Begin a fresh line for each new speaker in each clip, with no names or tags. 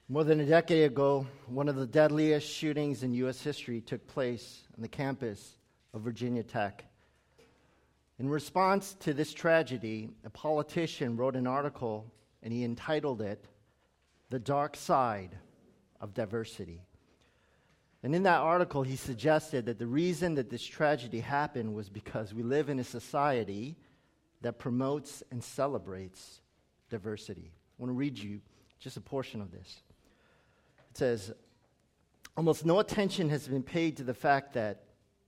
More than a decade ago, one of the deadliest shootings in U.S. history took place on the campus of Virginia Tech. In response to this tragedy, a politician wrote an article, and he entitled it, "The Dark Side of Diversity." And in that article, he suggested that the reason that this tragedy happened was because we live in a society that promotes and celebrates diversity. I want to read you just a portion of this. It says, almost no attention has been paid to the fact that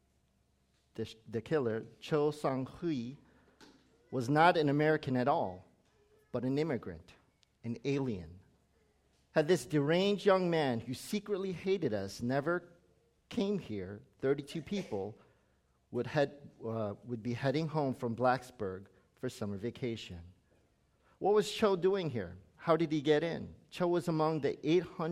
the killer, Cho Sang-hui, was not an American at all, but an immigrant, an alien. Had this deranged young man who secretly hated us never came here, 32 people would be heading home from Blacksburg for summer vacation. What was Cho doing here? How did he get in? Cho was among the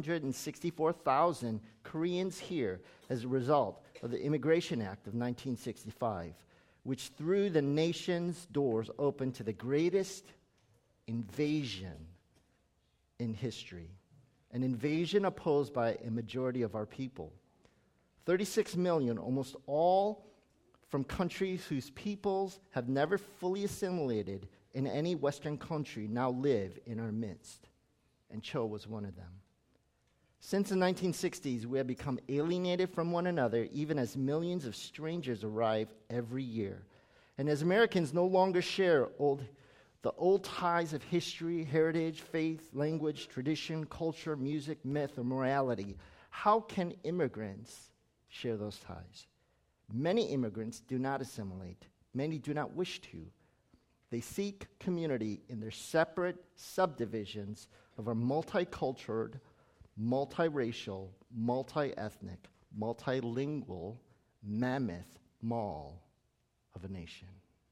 864,000 Koreans here as a result of the Immigration Act of 1965, which threw the nation's doors open to the greatest invasion in history, an invasion opposed by a majority of our people. 36 million, almost all from countries whose peoples have never fully assimilated in any Western country, now live in our midst. And Cho was one of them. Since the 1960s, we have become alienated from one another, even as millions of strangers arrive every year. And as Americans no longer share the old ties of history, heritage, faith, language, tradition, culture, music, myth, or morality, how can immigrants share those ties? Many immigrants do not assimilate. Many do not wish to. They seek community in their separate subdivisions of our multicultural, multiracial, multi-ethnic, multilingual mammoth mall of a nation.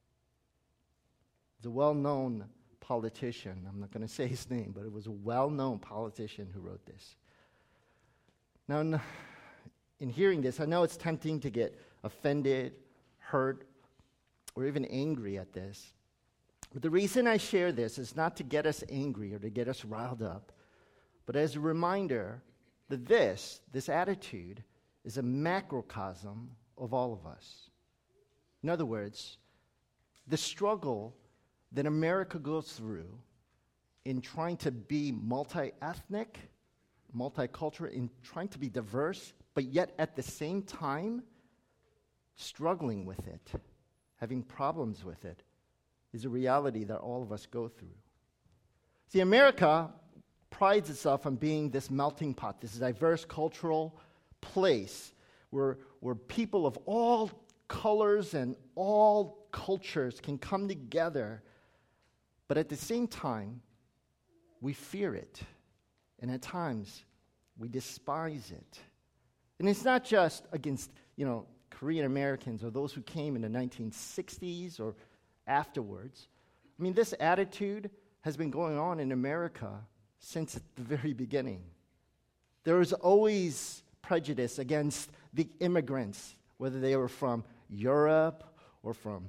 It's a well-known politician. I'm not going to say his name, but it was a well-known politician who wrote this. Now, in hearing this, I know it's tempting to get offended, hurt, or even angry at this. But the reason I share this is not to get us angry or to get us riled up, but as a reminder that this attitude is a macrocosm of all of us. In other words, the struggle that America goes through in trying to be multi-ethnic, multicultural, in trying to be diverse, but yet at the same time struggling with it, having problems with it, is a reality that all of us go through. See, America prides itself on being this melting pot, this diverse cultural place where people of all colors and all cultures can come together, but at the same time, we fear it, and at times, we despise it. And it's not just against, Korean Americans or those who came in the 1960s or afterwards. I mean, this attitude has been going on in America since the very beginning. There was always prejudice against the immigrants, whether they were from Europe or from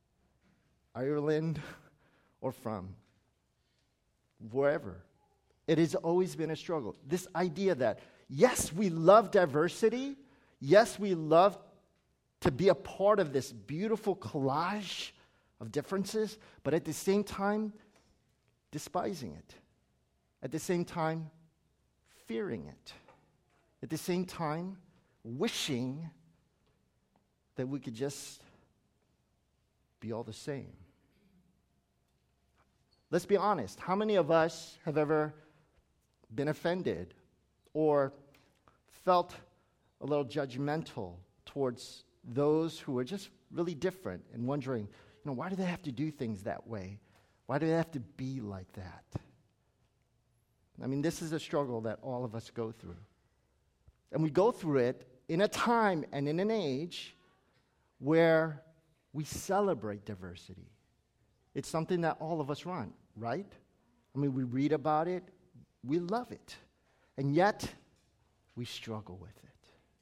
Ireland or from wherever. It has always been a struggle. This idea that, yes, we love diversity. Yes, we love to be a part of this beautiful collage of differences, but at the same time, despising it. At the same time, fearing it. At the same time, wishing that we could just be all the same. Let's be honest. How many of us have ever been offended or felt a little judgmental towards those who are just really different and wondering, why do they have to do things that way? Why do they have to be like that? I mean, this is a struggle that all of us go through. And we go through it in a time and in an age where we celebrate diversity. It's something that all of us run, right? I mean, we read about it, we love it, and yet we struggle with it.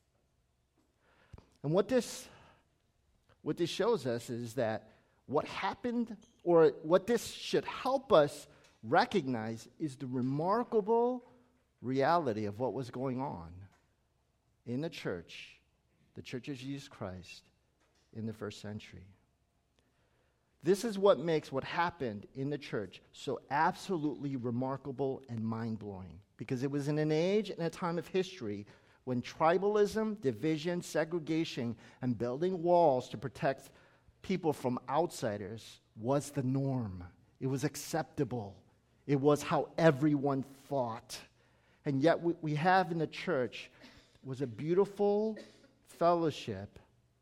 And what this shows us is that what happened, or what this should help us recognize, is the remarkable reality of what was going on in the Church of Jesus Christ in the first century. This is what makes what happened in the church so absolutely remarkable and mind-blowing, because it was in an age and a time of history when tribalism, division, segregation, and building walls to protect people from outsiders was the norm. It was acceptable. It was how everyone thought. And yet what we have in the church was a beautiful fellowship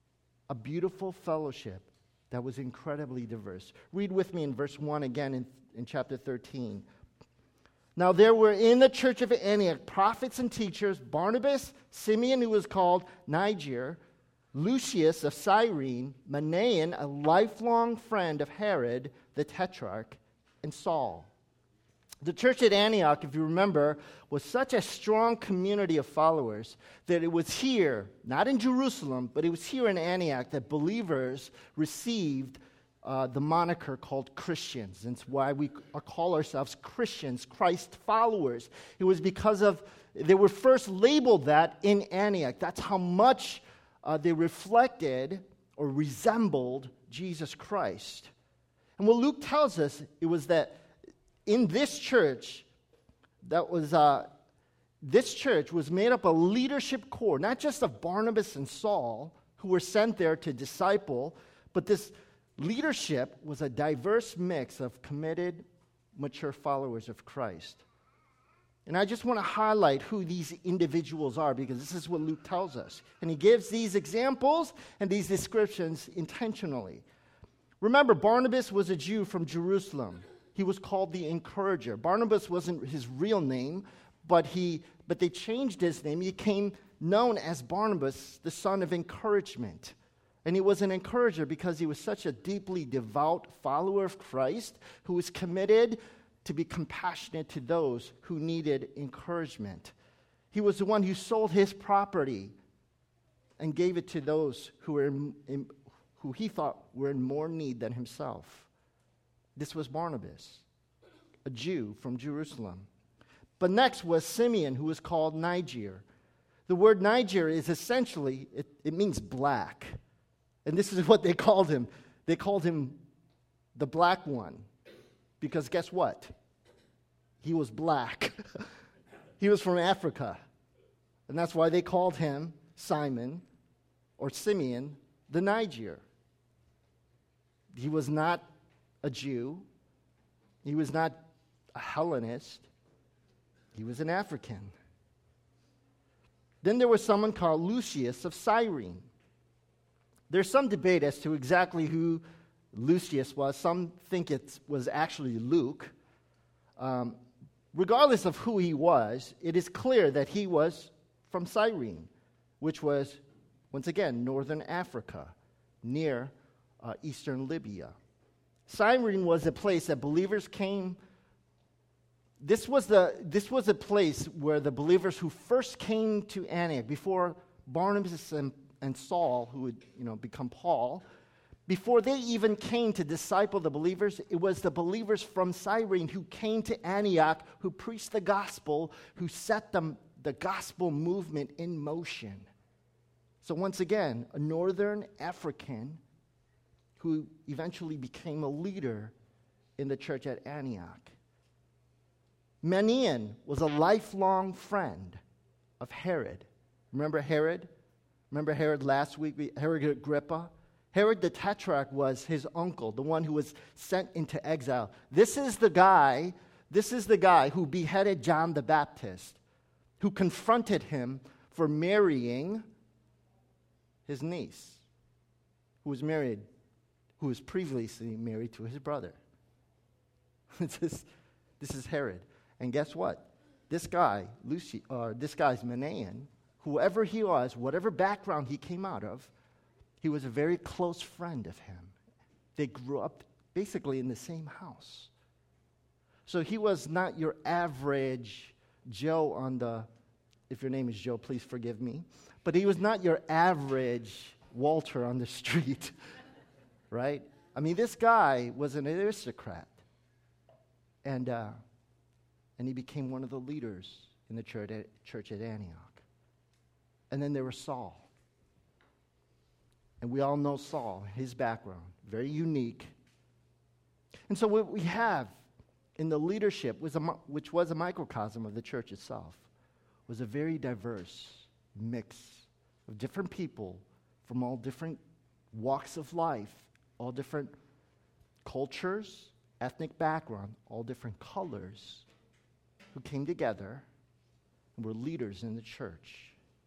that was incredibly diverse. Read with me in verse 1 again in chapter 13. Now there were in the church of Antioch prophets and teachers, Barnabas, Simeon, who was called Niger, Lucius of Cyrene, Manaen, a lifelong friend of Herod the Tetrarch, and Saul. The church at Antioch, if you remember, was such a strong community of followers that it was here, not in Jerusalem, but it was here in Antioch that believers received the moniker called Christians. And it's why we call ourselves Christians, Christ followers. It was because they were first labeled that in Antioch. That's how much they reflected or resembled Jesus Christ. And what Luke tells us, it was that in this church, this church was made up of a leadership core, not just of Barnabas and Saul, who were sent there to disciple, but this leadership was a diverse mix of committed, mature followers of Christ. And I just want to highlight who these individuals are, because this is what Luke tells us. And he gives these examples and these descriptions intentionally. Remember, Barnabas was a Jew from Jerusalem. He was called the Encourager. Barnabas wasn't his real name, but they changed his name. He became known as Barnabas, the son of encouragement. And he was an encourager because he was such a deeply devout follower of Christ who was committed to be compassionate to those who needed encouragement. He was the one who sold his property and gave it to those who he thought were in more need than himself. This was Barnabas, a Jew from Jerusalem. But next was Simeon, who was called Niger. The word Niger is essentially, it means black. And this is what they called him. They called him the black one. Because guess what? He was black. He was from Africa. And that's why they called him Simon, or Simeon, the Niger. He was not a Jew. He was not a Hellenist. He was an African. Then there was someone called Lucius of Cyrene. There's some debate as to exactly who Lucius was. Some think it was actually Luke. Regardless of who he was, it is clear that he was from Cyrene, which was, once again, northern Africa, near eastern Libya. Cyrene was a place that believers came. This was a place where the believers who first came to Antioch, before Barnabas and Saul, who would become Paul, before they even came to disciple the believers, it was the believers from Cyrene who came to Antioch, who preached the gospel, who set the gospel movement in motion. So once again, a northern African who eventually became a leader in the church at Antioch. Manaen was a lifelong friend of Herod. Remember Herod? Remember Herod last week? Herod Agrippa? Herod the Tetrarch was his uncle, the one who was sent into exile. This is the guy who beheaded John the Baptist, who confronted him for marrying his niece, who was previously married to his brother. This is Herod. And guess what? This guy's Manaen, whoever he was, whatever background he came out of, he was a very close friend of him. They grew up basically in the same house. So he was not your average Joe if your name is Joe, please forgive me. But he was not your average Walter on the street, right? I mean, this guy was an aristocrat. And he became one of the leaders in the church at Antioch. And then there was Saul. And we all know Saul, his background, very unique. And so what we have in the leadership, which was a microcosm of the church itself, was a very diverse mix of different people from all different walks of life, all different cultures, ethnic background, all different colors, who came together and were leaders in the church.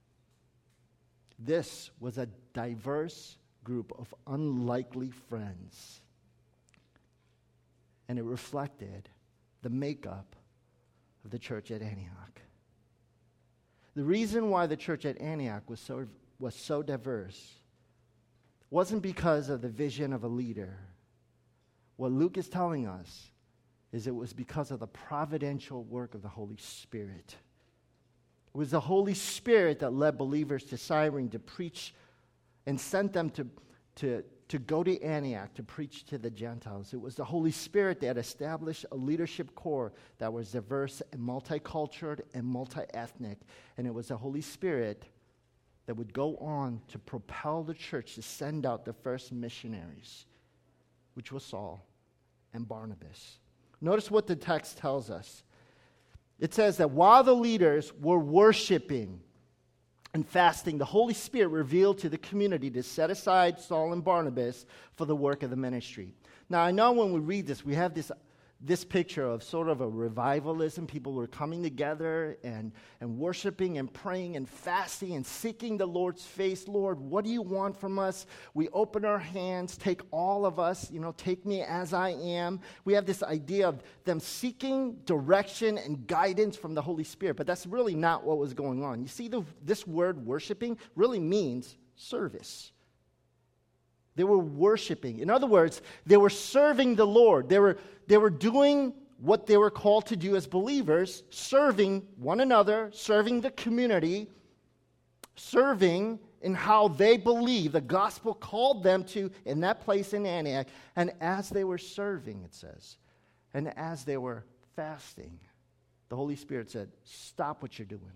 This was a diverse group of unlikely friends. And it reflected the makeup of the church at Antioch. The reason why the church at Antioch was so diverse wasn't because of the vision of a leader. What Luke is telling us is it was because of the providential work of the Holy Spirit. It was the Holy Spirit that led believers to Cyrene to preach and sent them to go to Antioch to preach to the Gentiles. It was the Holy Spirit that established a leadership corps that was diverse and multicultural and multi-ethnic. And it was the Holy Spirit that would go on to propel the church to send out the first missionaries, which was Saul and Barnabas. Notice what the text tells us. It says that while the leaders were worshiping and fasting, the Holy Spirit revealed to the community to set aside Saul and Barnabas for the work of the ministry. Now, I know when we read this, we have this picture of sort of a revivalism. People were coming together and worshiping and praying and fasting and seeking the Lord's face. Lord, what do you want from us? We open our hands, take all of us, take me as I am. We have this idea of them seeking direction and guidance from the Holy Spirit, but that's really not what was going on. You see, this word worshiping really means service. They were worshiping. In other words, they were serving the Lord. They were doing what they were called to do as believers, serving one another, serving the community, serving in how they believe the gospel called them to in that place in Antioch. And as they were serving, it says, and as they were fasting, the Holy Spirit said, stop what you're doing.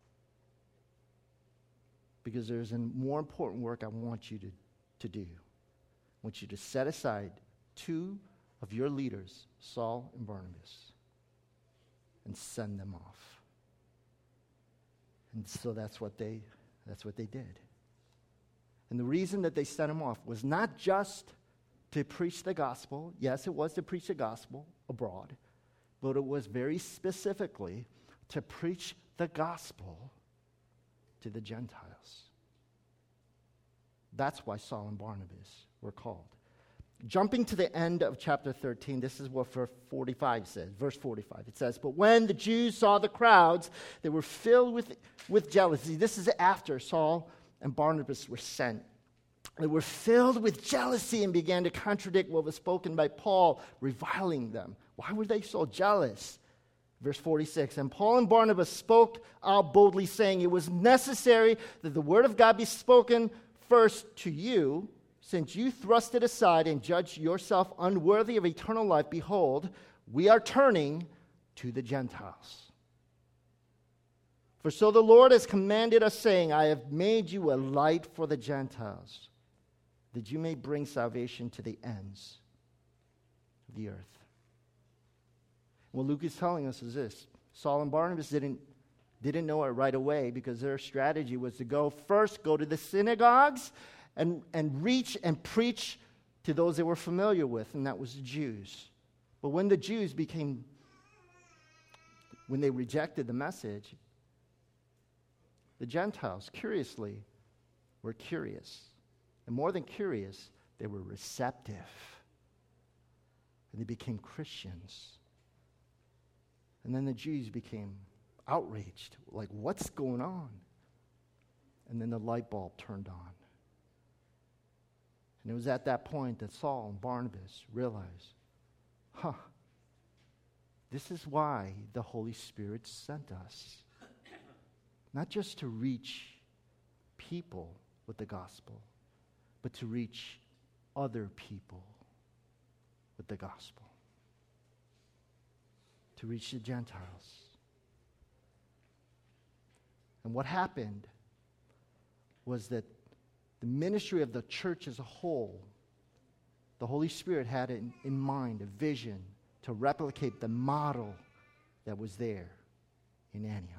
Because there's a more important work I want you to do. I want you to set aside 2 of your leaders, Saul and Barnabas, and send them off. And so that's what they did. And the reason that they sent them off was not just to preach the gospel. Yes, it was to preach the gospel abroad, but it was very specifically to preach the gospel to the Gentiles. That's why Saul and Barnabas were called. Jumping to the end of chapter 13, this is what verse 45 says. Verse 45, it says, "But when the Jews saw the crowds, they were filled with jealousy." This is after Saul and Barnabas were sent. They were filled with jealousy and began to contradict what was spoken by Paul, reviling them. Why were they so jealous? Verse 46, "And Paul and Barnabas spoke out boldly, saying, 'It was necessary that the word of God be spoken first to you, since you thrust it aside and judged yourself unworthy of eternal life. Behold, we are turning to the Gentiles. For so the Lord has commanded us, saying, I have made you a light for the Gentiles, that you may bring salvation to the ends of the earth.'" What Luke is telling us is this. Saul and Barnabas didn't know it right away, because their strategy was to go to the synagogues and reach and preach to those they were familiar with, and that was the Jews. But when the Jews when they rejected the message, the Gentiles, curiously, were curious. And more than curious, they were receptive. And they became Christians. And then the Jews became outraged, like, what's going on? And then the light bulb turned on. And it was at that point that Saul and Barnabas realized, this is why the Holy Spirit sent us. Not just to reach people with the gospel, but to reach other people with the gospel. To reach the Gentiles. And what happened was that the ministry of the church as a whole, the Holy Spirit had in mind a vision to replicate the model that was there in Antioch.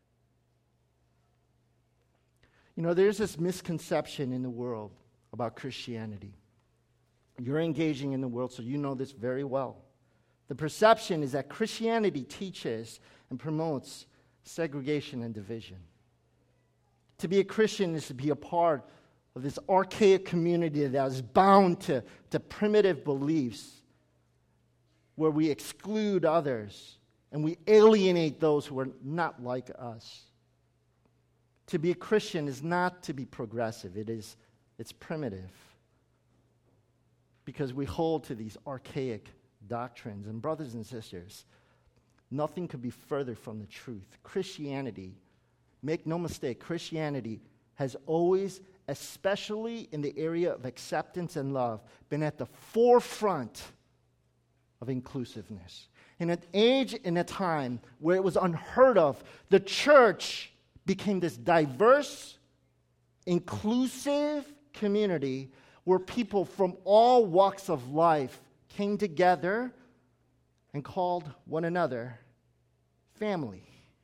You know, there's this misconception in the world about Christianity. You're engaging in the world, so you know this very well. The perception is that Christianity teaches and promotes segregation and division. To be a Christian is to be a part of this archaic community that is bound to primitive beliefs where we exclude others and we alienate those who are not like us. To be a Christian is not to be progressive. It's primitive. Because we hold to these archaic doctrines. And brothers and sisters, nothing could be further from the truth. Christianity, make no mistake, Christianity has always, especially in the area of acceptance and love, been at the forefront of inclusiveness. In an age, in a time where it was unheard of, the church became this diverse, inclusive community where people from all walks of life came together and called one another family.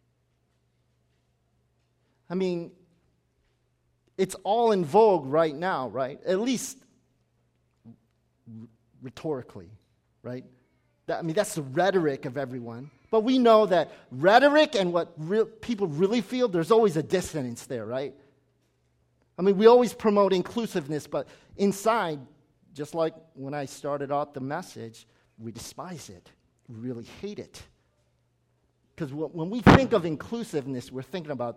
I mean, it's all in vogue right now, right? At least rhetorically, right? That's the rhetoric of everyone. But we know that rhetoric and what people really feel, there's always a dissonance there, right? I mean, we always promote inclusiveness, but inside, just like when I started out the message, we despise it. We really hate it. Because when we think of inclusiveness, we're thinking about,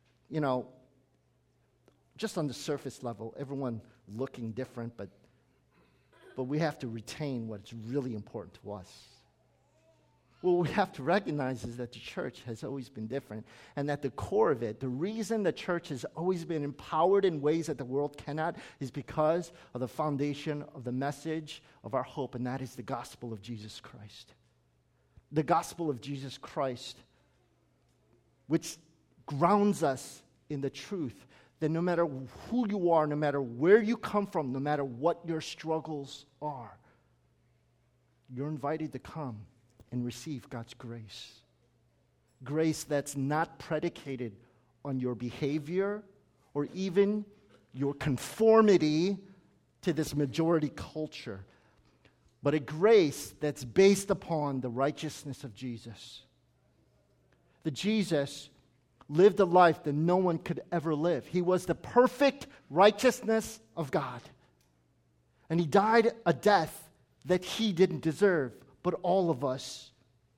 just on the surface level, everyone looking different, but we have to retain what's really important to us. What we have to recognize is that the church has always been different, and at the core of it, the reason the church has always been empowered in ways that the world cannot is because of the foundation of the message of our hope, and that is the gospel of Jesus Christ. The gospel of Jesus Christ, which grounds us in the truth that no matter who you are, no matter where you come from, no matter what your struggles are, you're invited to come and receive God's grace. Grace that's not predicated on your behavior or even your conformity to this majority culture, but a grace that's based upon the righteousness of Jesus. The Jesus lived a life that no one could ever live. He was the perfect righteousness of God. And he died a death that he didn't deserve, but all of us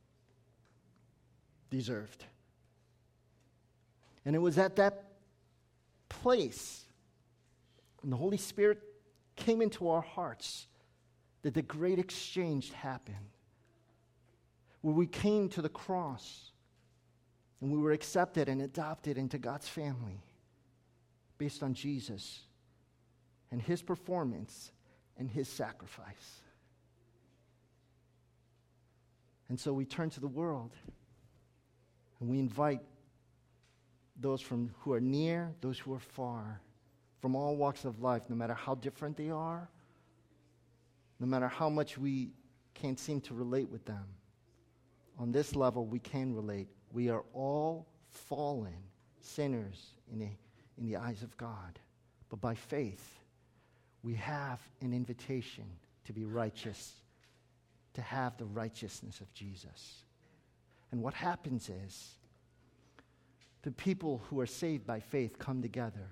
deserved. And it was at that place, when the Holy Spirit came into our hearts, that the great exchange happened. Where we came to the cross, and we were accepted and adopted into God's family based on Jesus and his performance and his sacrifice. And so we turn to the world and we invite those who are near, those who are far, from all walks of life, no matter how different they are, no matter how much we can't seem to relate with them. On this level, we can relate. We are all fallen sinners in the eyes of God. But by faith, we have an invitation to be righteous, to have the righteousness of Jesus. And what happens is, the people who are saved by faith come together.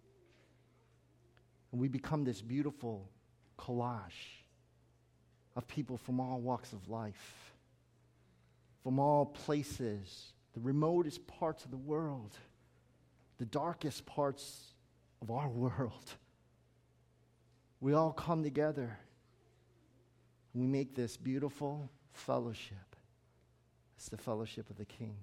And we become this beautiful collage of people from all walks of life, from all places, the remotest parts of the world, the darkest parts of our world. We all come together and we make this beautiful fellowship. It's the fellowship of the King.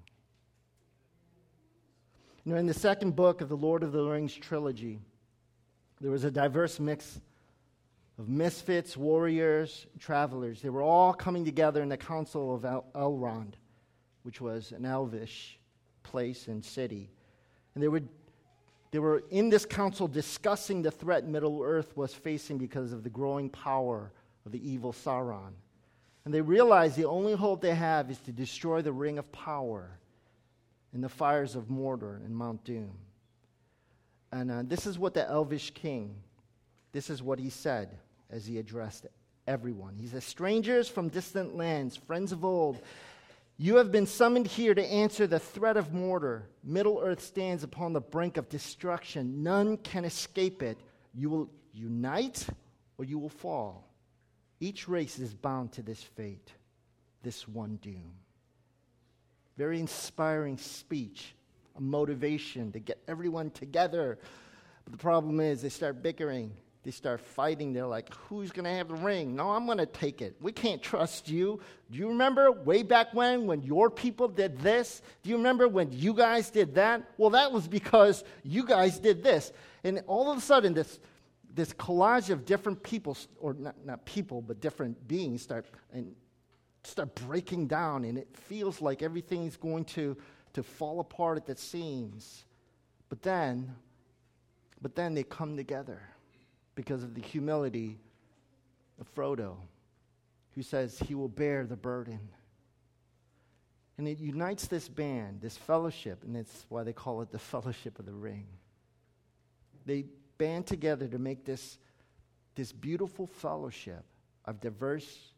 You know, in the second book of the Lord of the Rings trilogy, there was a diverse mix of misfits, warriors, travelers. They were all coming together in the Council of Elrond, which was an elvish place and city. And they were in this council discussing the threat Middle-earth was facing because of the growing power of the evil Sauron. And they realized the only hope they have is to destroy the Ring of Power in the fires of Mordor and Mount Doom. And this is what the Elvish king, this is what he said as he addressed everyone. He says, "Strangers from distant lands, friends of old, you have been summoned here to answer the threat of Mordor. Middle-earth stands upon the brink of destruction. None can escape it. You will unite or you will fall. Each race is bound to this fate, this one doom." Very inspiring speech, a motivation to get everyone together. But the problem is they start bickering. They start fighting. They're like, who's going to have the ring? No, I'm going to take it. We can't trust you. Do you remember way back when your people did this? Do you remember when you guys did that? Well, that was because you guys did this. And all of a sudden, this collage of different people, or not people, but different beings start breaking down, and it feels like everything's going to fall apart at the seams. But then they come together because of the humility of Frodo, who says he will bear the burden. And it unites this band, this fellowship, and that's why they call it the Fellowship of the Ring. They band together to make this beautiful fellowship of diverse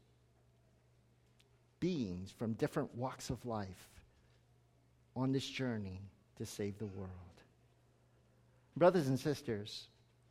beings from different walks of life on this journey to save the world. Brothers and sisters,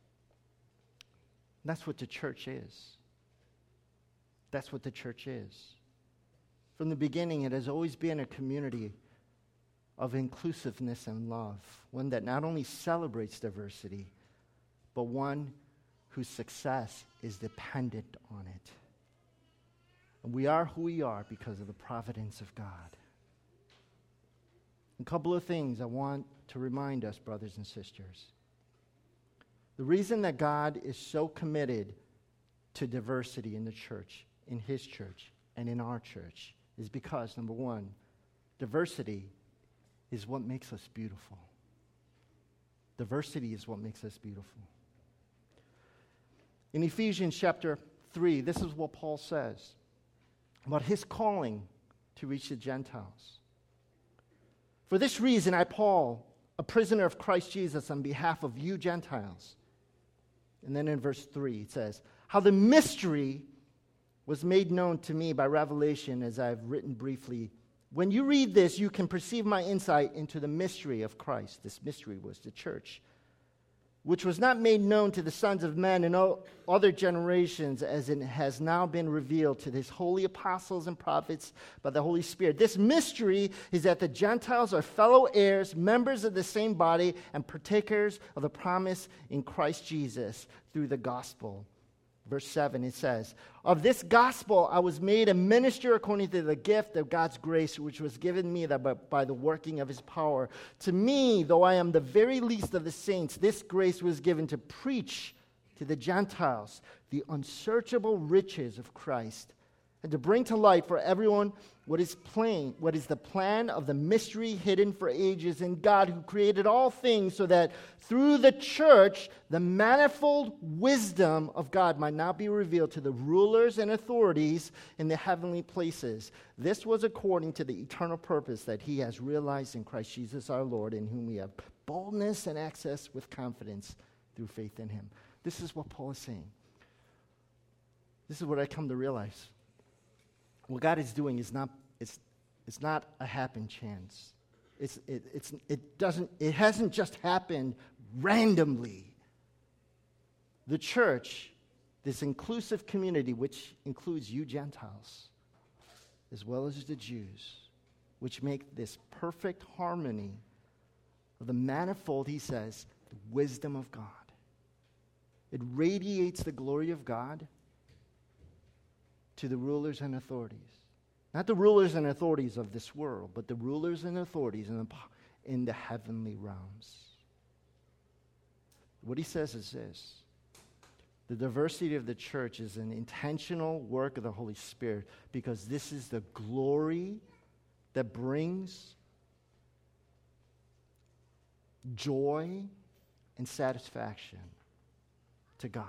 that's what the church is. That's what the church is. From the beginning, it has always been a community of inclusiveness and love, one that not only celebrates diversity, but one whose success is dependent on it. And we are who we are because of the providence of God. A couple of things I want to remind us, brothers and sisters. The reason that God is so committed to diversity in the church, in His church, and in our church is because, number one, diversity is what makes us beautiful. Diversity is what makes us beautiful. In Ephesians chapter 3, this is what Paul says about his calling to reach the Gentiles. "For this reason, I, Paul, a prisoner of Christ Jesus, on behalf of you Gentiles." And then in verse 3, it says, "How the mystery was made known to me by revelation, as I've written briefly. When you read this, you can perceive my insight into the mystery of Christ." This mystery was the church, "which was not made known to the sons of men in all other generations, as it has now been revealed to His holy apostles and prophets by the Holy Spirit. This mystery is that the Gentiles are fellow heirs, members of the same body, and partakers of the promise in Christ Jesus through the gospel." Verse 7, it says, "Of this gospel I was made a minister according to the gift of God's grace, which was given me by the working of His power. To me, though I am the very least of the saints, this grace was given to preach to the Gentiles the unsearchable riches of Christ, and to bring to light for everyone what is the plan of the mystery hidden for ages in God, who created all things, so that through the church the manifold wisdom of God might now be revealed to the rulers and authorities in the heavenly places. This was according to the eternal purpose that He has realized in Christ Jesus our Lord, in whom we have boldness and access with confidence through faith in Him." This is what Paul is saying. This is what I come to realize. What God is doing is not a happen chance. It hasn't just happened randomly. The church, this inclusive community, which includes you Gentiles, as well as the Jews, which make this perfect harmony of the manifold, he says, the wisdom of God. It radiates the glory of God to the rulers and authorities. Not the rulers and authorities of this world, but the rulers and authorities in the heavenly realms. What he says is this: the diversity of the church is an intentional work of the Holy Spirit, because this is the glory that brings joy and satisfaction to God.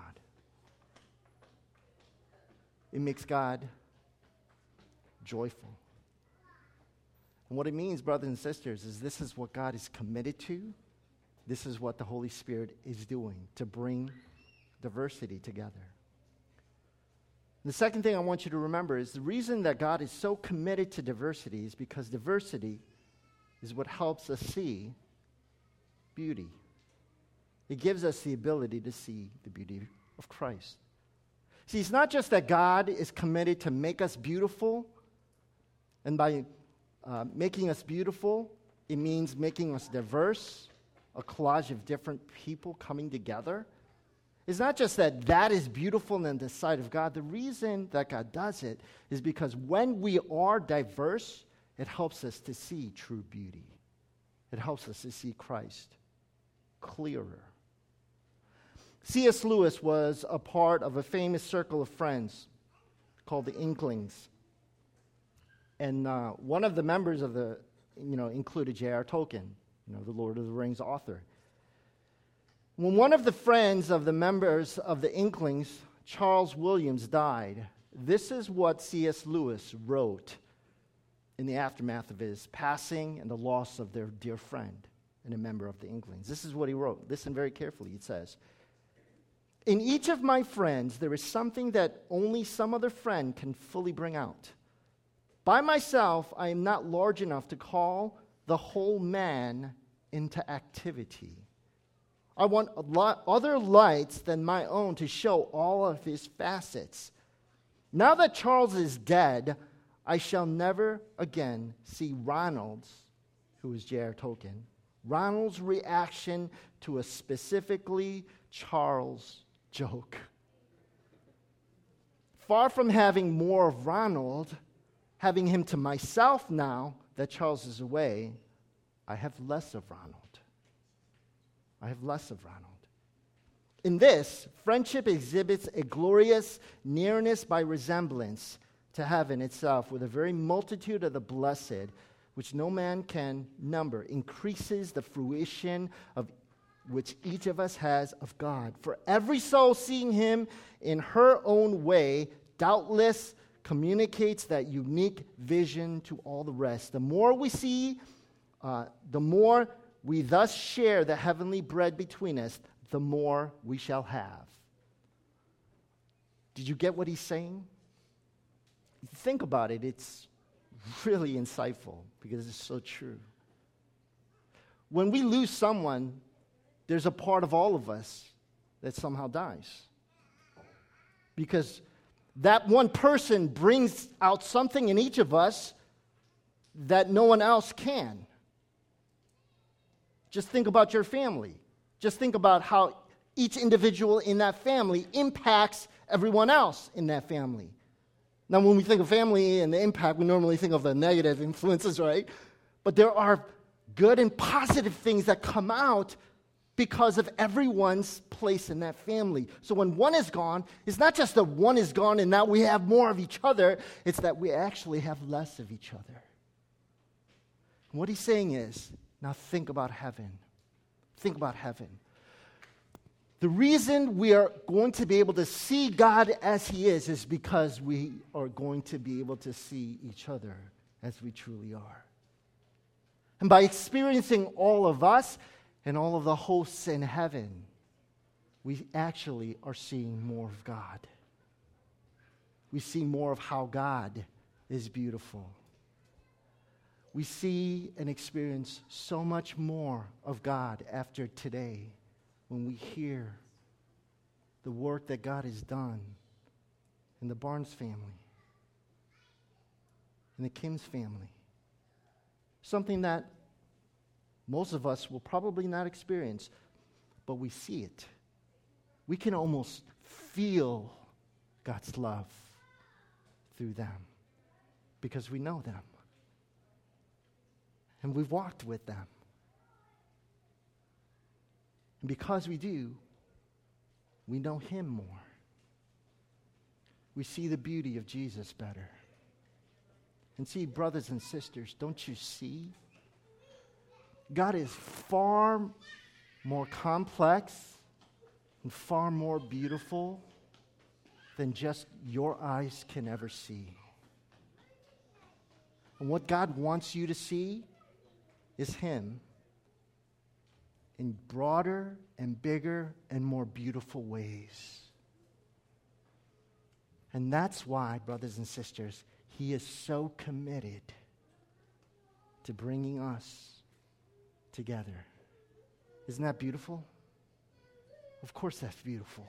It makes God joyful. And what it means, brothers and sisters, is this is what God is committed to. This is what the Holy Spirit is doing to bring diversity together. The second thing I want you to remember is the reason that God is so committed to diversity is because diversity is what helps us see beauty. It gives us the ability to see the beauty of Christ. See, it's not just that God is committed to make us beautiful, and by making us beautiful, it means making us diverse, a collage of different people coming together. It's not just that that is beautiful in the sight of God. The reason that God does it is because when we are diverse, it helps us to see true beauty. It helps us to see Christ clearer. C.S. Lewis was a part of a famous circle of friends called the Inklings. And one of the members of the, included J.R. Tolkien, the Lord of the Rings author. When one of the friends of the members of the Inklings, Charles Williams, died, this is what C.S. Lewis wrote in the aftermath of his passing and the loss of their dear friend and a member of the Inklings. This is what he wrote. Listen very carefully. It says, "In each of my friends, there is something that only some other friend can fully bring out. By myself, I am not large enough to call the whole man into activity. I want other lights than my own to show all of his facets. Now that Charles is dead, I shall never again see Ronald's, who is J.R. Tolkien, Ronald's reaction to a specifically Charles joke. Far from having more of Ronald, having him to myself now that Charles is away, I have less of Ronald. I have less of Ronald. In this, friendship exhibits a glorious nearness by resemblance to heaven itself, with a very multitude of the blessed, which no man can number, increases the fruition of which each of us has of God. For every soul seeing him in her own way, doubtless communicates that unique vision to all the rest. The more we see, the more we thus share the heavenly bread between us, the more we shall have." Did you get what he's saying? Think about it. It's really insightful because it's so true. When we lose someone, there's a part of all of us that somehow dies. Because that one person brings out something in each of us that no one else can. Just think about your family. Just think about how each individual in that family impacts everyone else in that family. Now, when we think of family and the impact, we normally think of the negative influences, right? But there are good and positive things that come out because of everyone's place in that family. So when one is gone, it's not just that one is gone and now we have more of each other, it's that we actually have less of each other. And what he's saying is, now think about heaven. Think about heaven. The reason we are going to be able to see God as he is because we are going to be able to see each other as we truly are. And by experiencing all of us and all of the hosts in heaven, we actually are seeing more of God. We see more of how God is beautiful. We see and experience so much more of God after today when we hear the work that God has done in the Barnes family, in the Kim's family. Something that most of us will probably not experience, but we see it. We can almost feel God's love through them because we know them. And we've walked with them. And because we do, we know him more. We see the beauty of Jesus better. And see, brothers and sisters, don't you see? God is far more complex and far more beautiful than just your eyes can ever see. And what God wants you to see is Him in broader and bigger and more beautiful ways. And that's why, brothers and sisters, He is so committed to bringing us together. Isn't that beautiful? Of course that's beautiful.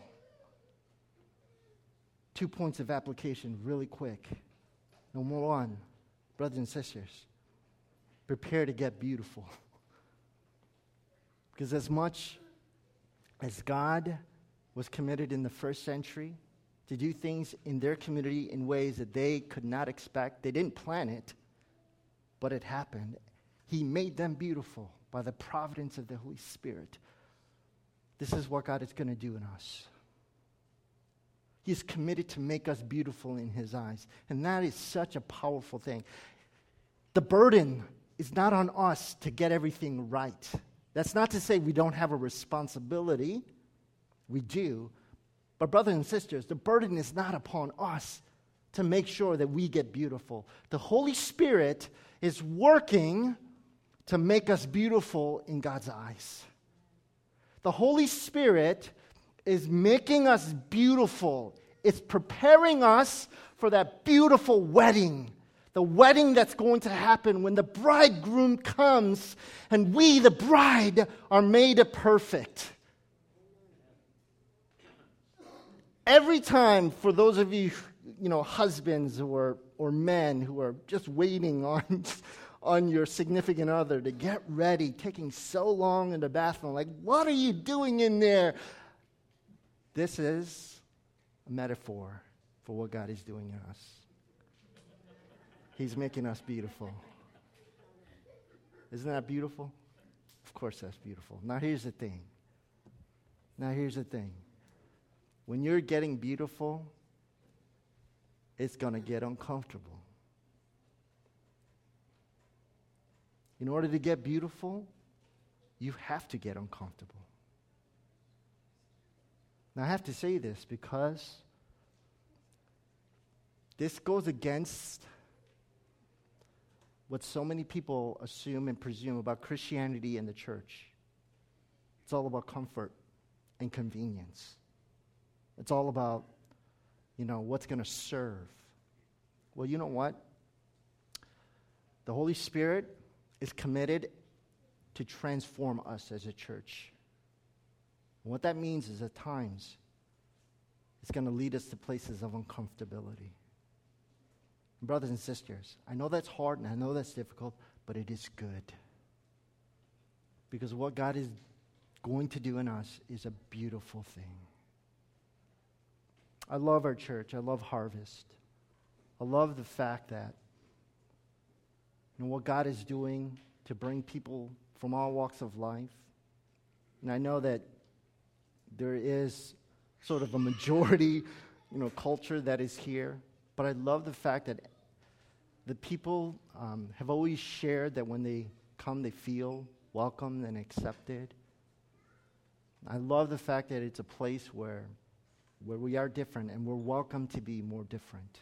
2 points of application really quick. Number one, brothers and sisters, prepare to get beautiful. Because as much as God was committed in the first century to do things in their community in ways that they could not expect, they didn't plan it, but it happened. He made them beautiful by the providence of the Holy Spirit. This is what God is going to do in us. He's committed to make us beautiful in His eyes. And that is such a powerful thing. The burden is not on us to get everything right. That's not to say we don't have a responsibility. We do. But brothers and sisters, the burden is not upon us to make sure that we get beautiful. The Holy Spirit is working to make us beautiful in God's eyes. The Holy Spirit is making us beautiful. It's preparing us for that beautiful wedding. The wedding that's going to happen when the bridegroom comes and we, the bride, are made perfect. Every time, for those of you, husbands or men who are just waiting on your significant other to get ready, taking so long in the bathroom, like, what are you doing in there? This is a metaphor for what God is doing in us. He's making us beautiful. Isn't that beautiful? Of course that's beautiful. Now here's the thing. When you're getting beautiful, it's going to get uncomfortable. In order to get beautiful, you have to get uncomfortable. Now I have to say this because this goes against what so many people assume and presume about Christianity and the church. It's all about comfort and convenience. It's all about, what's going to serve. Well, you know what? The Holy Spirit is committed to transform us as a church. And what that means is at times, it's going to lead us to places of uncomfortability. Brothers and sisters, I know that's hard and I know that's difficult, but it is good. Because what God is going to do in us is a beautiful thing. I love our church. I love Harvest. I love the fact that what God is doing to bring people from all walks of life. And I know that there is sort of a majority, culture that is here. But I love the fact that the people have always shared that when they come, they feel welcomed and accepted. I love the fact that it's a place where we are different and we're welcome to be more different.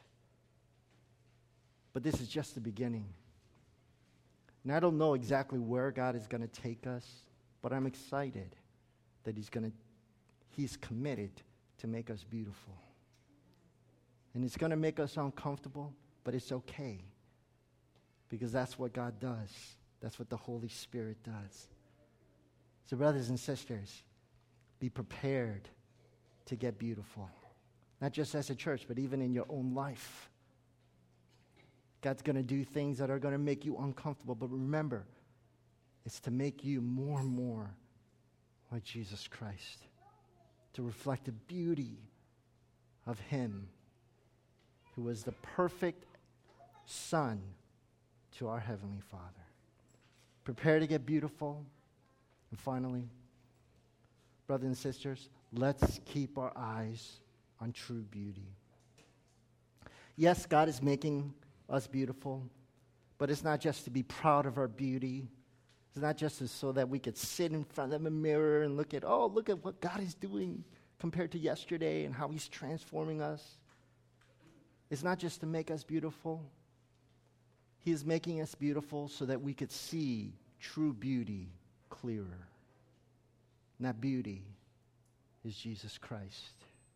But this is just the beginning. And I don't know exactly where God is going to take us, but I'm excited that He's committed to make us beautiful. And it's going to make us uncomfortable, but it's okay. Because that's what God does. That's what the Holy Spirit does. So brothers and sisters, be prepared to get beautiful. Not just as a church, but even in your own life. God's going to do things that are going to make you uncomfortable. But remember, it's to make you more and more like Jesus Christ. To reflect the beauty of Him who was the perfect Son to our Heavenly Father. Prepare to get beautiful. And finally, brothers and sisters, let's keep our eyes on true beauty. Yes, God is making us beautiful, but it's not just to be proud of our beauty It's not just so that we could sit in front of a mirror and look at what God is doing compared to yesterday and how he's transforming us. It's not just to make us beautiful. He is making us beautiful so that we could see true beauty clearer. And that beauty is Jesus Christ.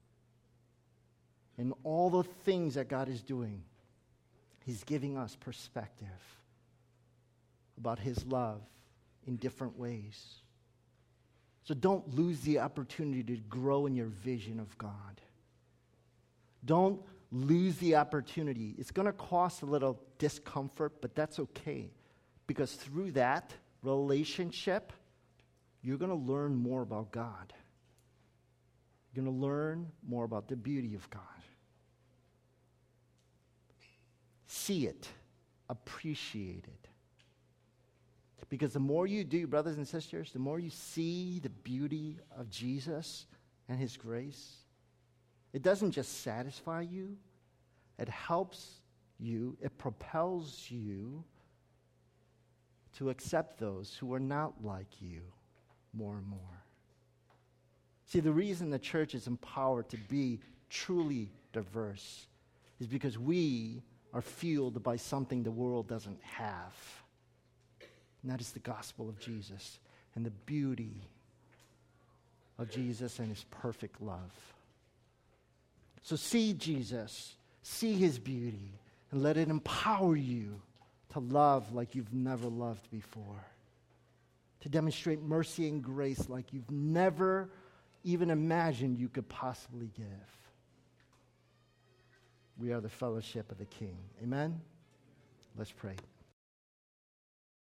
And all the things that God is doing, he's giving us perspective about his love in different ways. So don't lose the opportunity to grow in your vision of God. Don't lose the opportunity. It's going to cost a little discomfort, but that's okay. Because through that relationship, you're going to learn more about God. You're going to learn more about the beauty of God. See it. Appreciate it. Because the more you do, brothers and sisters, the more you see the beauty of Jesus and his grace, it doesn't just satisfy you, it helps you, it propels you to accept those who are not like you more and more. See, the reason the church is empowered to be truly diverse is because we are fueled by something the world doesn't have. And that is the gospel of Jesus and the beauty of Jesus and his perfect love. So see Jesus, see his beauty, and let it empower you to love like you've never loved before. To demonstrate mercy and grace like you've never even imagined you could possibly give. We are the fellowship of the King. Amen? Let's pray.